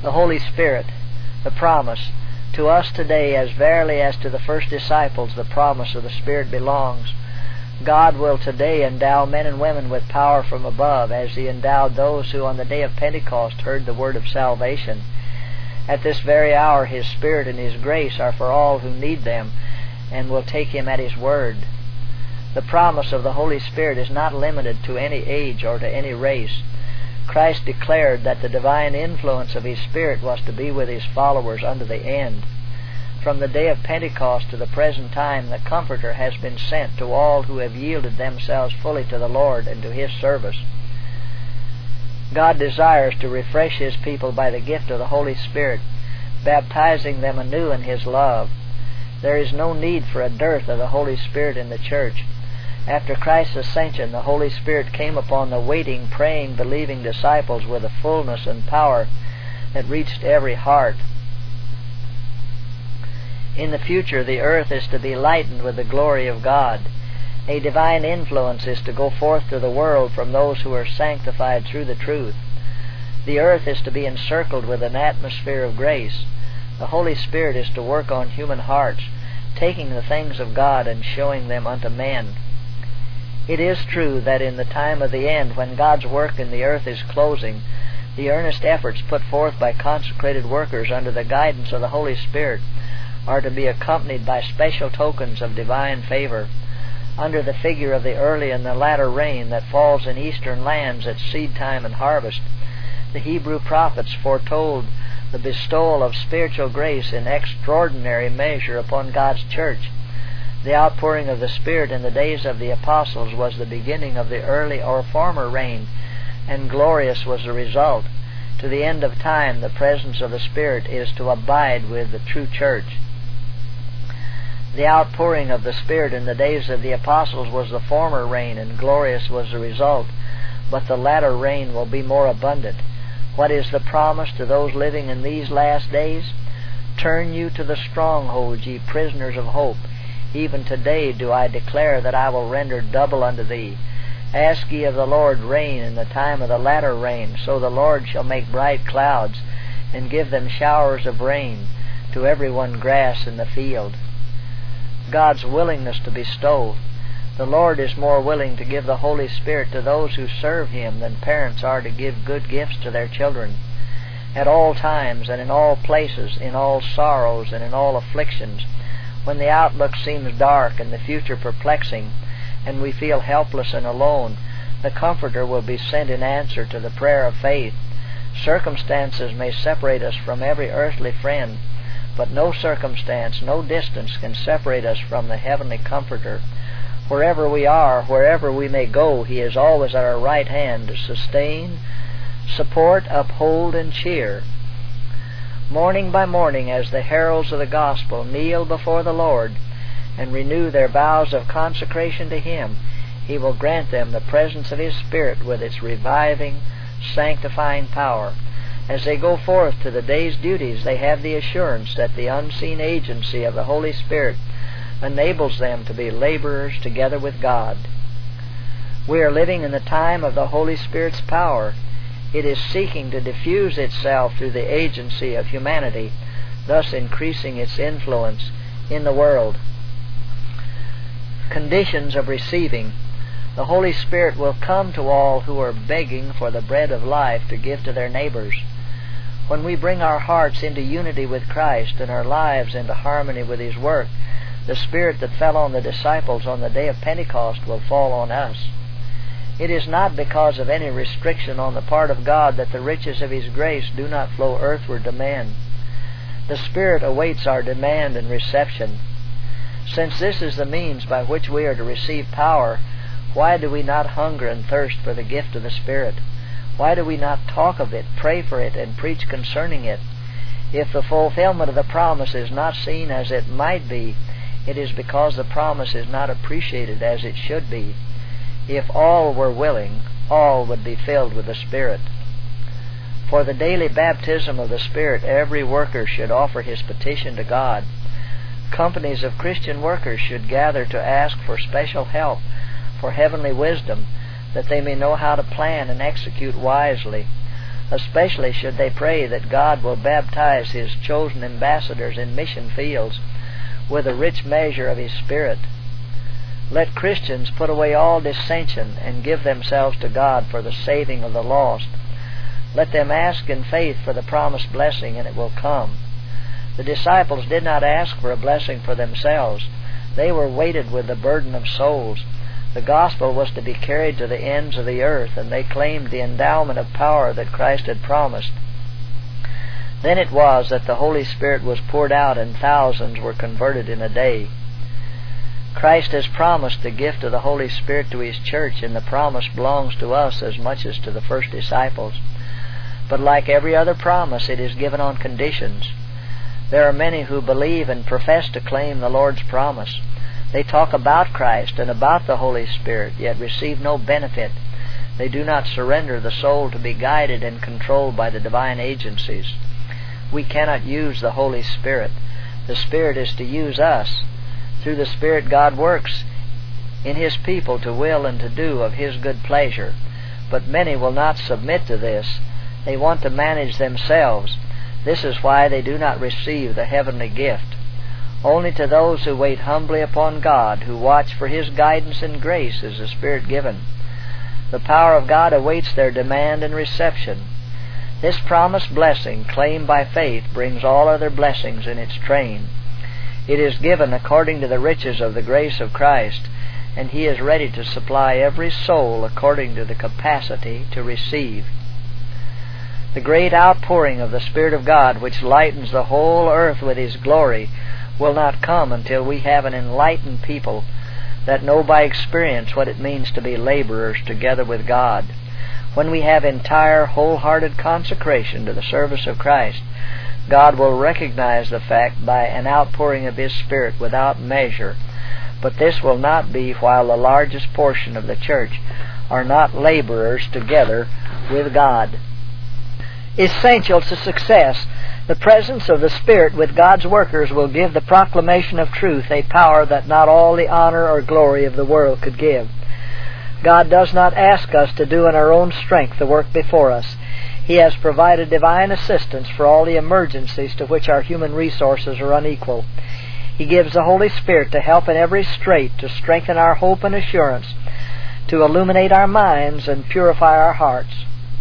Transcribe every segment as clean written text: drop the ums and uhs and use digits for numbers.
The Holy Spirit, the promise, to us today, as verily as to the first disciples the promise of the Spirit belongs. God will today endow men and women with power from above, as He endowed those who on the day of Pentecost heard the word of salvation. At this very hour His Spirit and His grace are for all who need them and will take Him at His word. The promise of the Holy Spirit is not limited to any age or to any race. Christ declared that the divine influence of His Spirit was to be with His followers unto the end. From the day of Pentecost to the present time, the Comforter has been sent to all who have yielded themselves fully to the Lord and to His service. God desires to refresh His people by the gift of the Holy Spirit, baptizing them anew in His love. There is no need for a dearth of the Holy Spirit in the church. After Christ's ascension, the Holy Spirit came upon the waiting, praying, believing disciples with a fullness and power that reached every heart. In the future, the earth is to be lightened with the glory of God. A divine influence is to go forth to the world from those who are sanctified through the truth. The earth is to be encircled with an atmosphere of grace. The Holy Spirit is to work on human hearts, taking the things of God and showing them unto men. It is true that in the time of the end, when God's work in the earth is closing, the earnest efforts put forth by consecrated workers under the guidance of the Holy Spirit are to be accompanied by special tokens of divine favor. Under the figure of the early and the latter rain that falls in eastern lands at seed time and harvest, the Hebrew prophets foretold the bestowal of spiritual grace in extraordinary measure upon God's church. The outpouring of the Spirit in the days of the apostles was the beginning of the early or former rain, and glorious was the result. To the end of time, the presence of the Spirit is to abide with the true church. The outpouring of the Spirit in the days of the apostles was the former rain, and glorious was the result. But the latter rain will be more abundant. What is the promise to those living in these last days? Turn you to the stronghold, ye prisoners of hope. Even today do I declare that I will render double unto thee. Ask ye of the Lord rain in the time of the latter rain, so the Lord shall make bright clouds, and give them showers of rain, to every one grass in the field. God's willingness to bestow. The Lord is more willing to give the Holy Spirit to those who serve Him than parents are to give good gifts to their children. At all times and in all places, in all sorrows and in all afflictions, when the outlook seems dark and the future perplexing, and we feel helpless and alone, the Comforter will be sent in answer to the prayer of faith. Circumstances may separate us from every earthly friend, but no circumstance, no distance can separate us from the heavenly Comforter. Wherever we are, wherever we may go, He is always at our right hand to sustain, support, uphold, and cheer. Morning by morning, as the heralds of the gospel kneel before the Lord and renew their vows of consecration to Him, He will grant them the presence of His Spirit with its reviving, sanctifying power. As they go forth to the day's duties, they have the assurance that the unseen agency of the Holy Spirit enables them to be laborers together with God. We are living in the time of the Holy Spirit's power. It is seeking to diffuse itself through the agency of humanity, thus increasing its influence in the world. Conditions of receiving. The Holy Spirit will come to all who are begging for the bread of life to give to their neighbors. When we bring our hearts into unity with Christ and our lives into harmony with His work, the Spirit that fell on the disciples on the day of Pentecost will fall on us. It is not because of any restriction on the part of God that the riches of His grace do not flow earthward to men. The Spirit awaits our demand and reception. Since this is the means by which we are to receive power, why do we not hunger and thirst for the gift of the Spirit? Why do we not talk of it, pray for it, and preach concerning it? If the fulfillment of the promise is not seen as it might be, it is because the promise is not appreciated as it should be. If all were willing, all would be filled with the Spirit. For the daily baptism of the Spirit, every worker should offer his petition to God. Companies of Christian workers should gather to ask for special help, for heavenly wisdom, that they may know how to plan and execute wisely. Especially should they pray that God will baptize His chosen ambassadors in mission fields with a rich measure of His Spirit. Let Christians put away all dissension and give themselves to God for the saving of the lost. Let them ask in faith for the promised blessing, and it will come. The disciples did not ask for a blessing for themselves. They were weighted with the burden of souls. The gospel was to be carried to the ends of the earth, and they claimed the endowment of power that Christ had promised. Then it was that the Holy Spirit was poured out, and thousands were converted in a day. Christ has promised the gift of the Holy Spirit to His church, and the promise belongs to us as much as to the first disciples. But like every other promise, it is given on conditions. There are many who believe and profess to claim the Lord's promise. They talk about Christ and about the Holy Spirit, yet receive no benefit. They do not surrender the soul to be guided and controlled by the divine agencies. We cannot use the Holy Spirit. The Spirit is to use us. Through the Spirit, God works in His people to will and to do of His good pleasure. But many will not submit to this. They want to manage themselves. This is why they do not receive the heavenly gift. Only to those who wait humbly upon God, who watch for His guidance and grace, is the Spirit given. The power of God awaits their demand and reception. This promised blessing, claimed by faith, brings all other blessings in its train. It is given according to the riches of the grace of Christ, and He is ready to supply every soul according to the capacity to receive. The great outpouring of the Spirit of God, which lightens the whole earth with His glory, will not come until we have an enlightened people that know by experience what it means to be laborers together with God. When we have entire, wholehearted consecration to the service of Christ, God will recognize the fact by an outpouring of His Spirit without measure. But this will not be while the largest portion of the church are not laborers together with God. Essential to success, the presence of the Spirit with God's workers will give the proclamation of truth a power that not all the honor or glory of the world could give. God does not ask us to do in our own strength the work before us. He has provided divine assistance for all the emergencies to which our human resources are unequal. He gives the Holy Spirit to help in every strait, to strengthen our hope and assurance, to illuminate our minds and purify our hearts.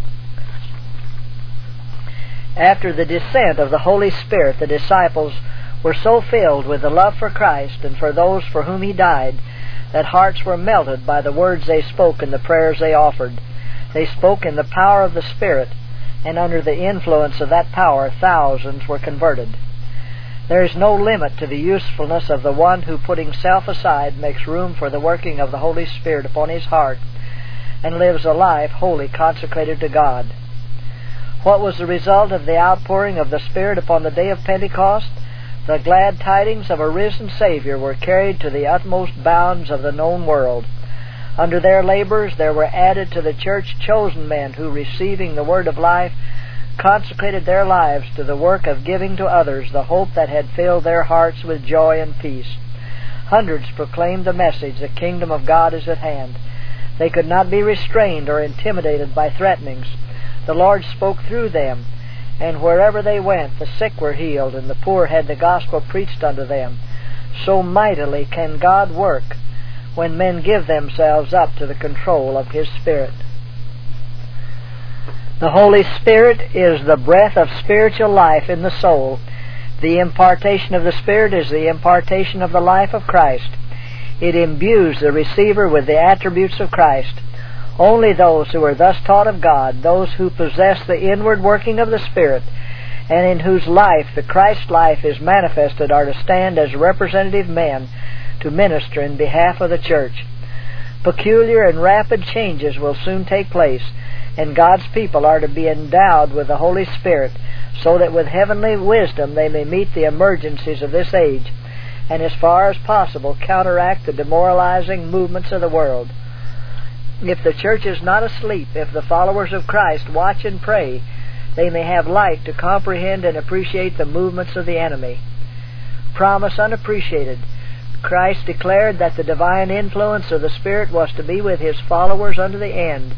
After the descent of the Holy Spirit, the disciples were so filled with the love for Christ and for those for whom He died that hearts were melted by the words they spoke and the prayers they offered. They spoke in the power of the Spirit, and under the influence of that power, thousands were converted. There is no limit to the usefulness of the one who, putting self aside, makes room for the working of the Holy Spirit upon his heart and lives a life wholly consecrated to God. What was the result of the outpouring of the Spirit upon the day of Pentecost? The glad tidings of a risen Savior were carried to the utmost bounds of the known world. Under their labors there were added to the church chosen men who, receiving the word of life, consecrated their lives to the work of giving to others the hope that had filled their hearts with joy and peace. Hundreds proclaimed the message, the kingdom of God is at hand. They could not be restrained or intimidated by threatenings. The Lord spoke through them, and wherever they went, the sick were healed, and the poor had the gospel preached unto them. So mightily can God work when men give themselves up to the control of His Spirit. The Holy Spirit is the breath of spiritual life in the soul. The impartation of the Spirit is the impartation of the life of Christ. It imbues the receiver with the attributes of Christ. Only those who are thus taught of God, those who possess the inward working of the Spirit, and in whose life the Christ life is manifested, are to stand as representative men to minister in behalf of the church. Peculiar and rapid changes will soon take place, and God's people are to be endowed with the Holy Spirit, so that with heavenly wisdom they may meet the emergencies of this age, and as far as possible counteract the demoralizing movements of the world. If the church is not asleep, if the followers of Christ watch and pray, they may have light to comprehend and appreciate the movements of the enemy. Promise unappreciated. Christ declared that the divine influence of the Spirit was to be with His followers unto the end,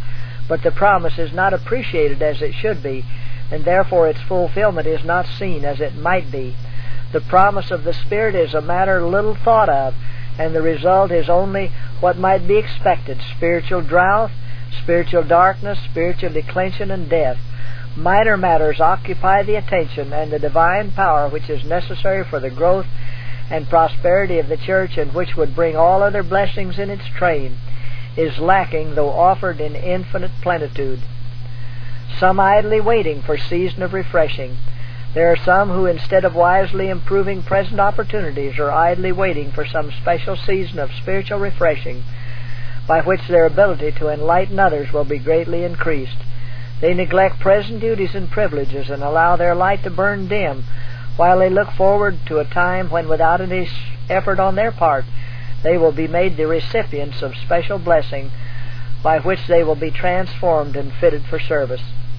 but the promise is not appreciated as it should be, and therefore its fulfillment is not seen as it might be. The promise of the Spirit is a matter little thought of, and the result is only what might be expected: spiritual drought, spiritual darkness, spiritual declension, and death. Minor matters occupy the attention, and the divine power which is necessary for the growth and prosperity of the church, and which would bring all other blessings in its train, is lacking, though offered in infinite plenitude. Some idly waiting for season of refreshing. There are some who, instead of wisely improving present opportunities, are idly waiting for some special season of spiritual refreshing, by which their ability to enlighten others will be greatly increased. They neglect present duties and privileges, and allow their light to burn dim, while they look forward to a time when, without any effort on their part, they will be made the recipients of special blessing, by which they will be transformed and fitted for service.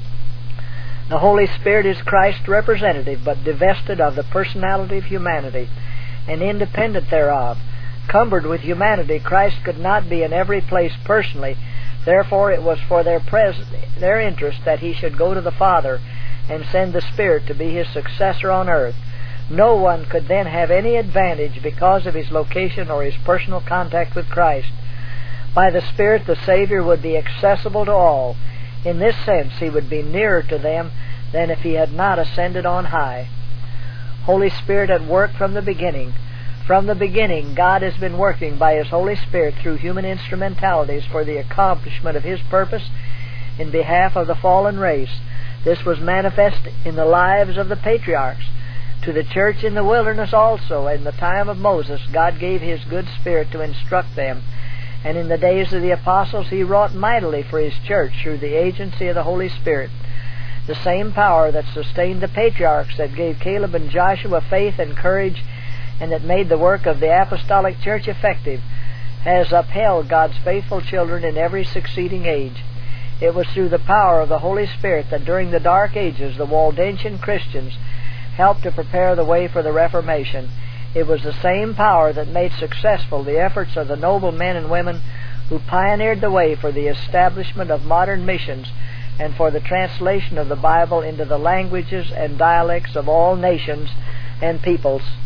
The Holy Spirit is Christ's representative, but divested of the personality of humanity, and independent thereof. Cumbered with humanity, Christ could not be in every place personally. Therefore it was for their interest that He should go to the Father and send the Spirit to be His successor on earth. No one could then have any advantage because of his location or his personal contact with Christ. By the Spirit, the Savior would be accessible to all. In this sense, He would be nearer to them than if He had not ascended on high. Holy Spirit at work from the beginning. From the beginning, God has been working by His Holy Spirit through human instrumentalities for the accomplishment of His purpose in behalf of the fallen race. This was manifest in the lives of the patriarchs. To the church in the wilderness also, in the time of Moses, God gave His good Spirit to instruct them. And in the days of the apostles, He wrought mightily for His church through the agency of the Holy Spirit. The same power that sustained the patriarchs, that gave Caleb and Joshua faith and courage, and that made the work of the apostolic church effective, has upheld God's faithful children in every succeeding age. It was through the power of the Holy Spirit that during the Dark Ages the Waldensian Christians helped to prepare the way for the Reformation. It was the same power that made successful the efforts of the noble men and women who pioneered the way for the establishment of modern missions and for the translation of the Bible into the languages and dialects of all nations and peoples.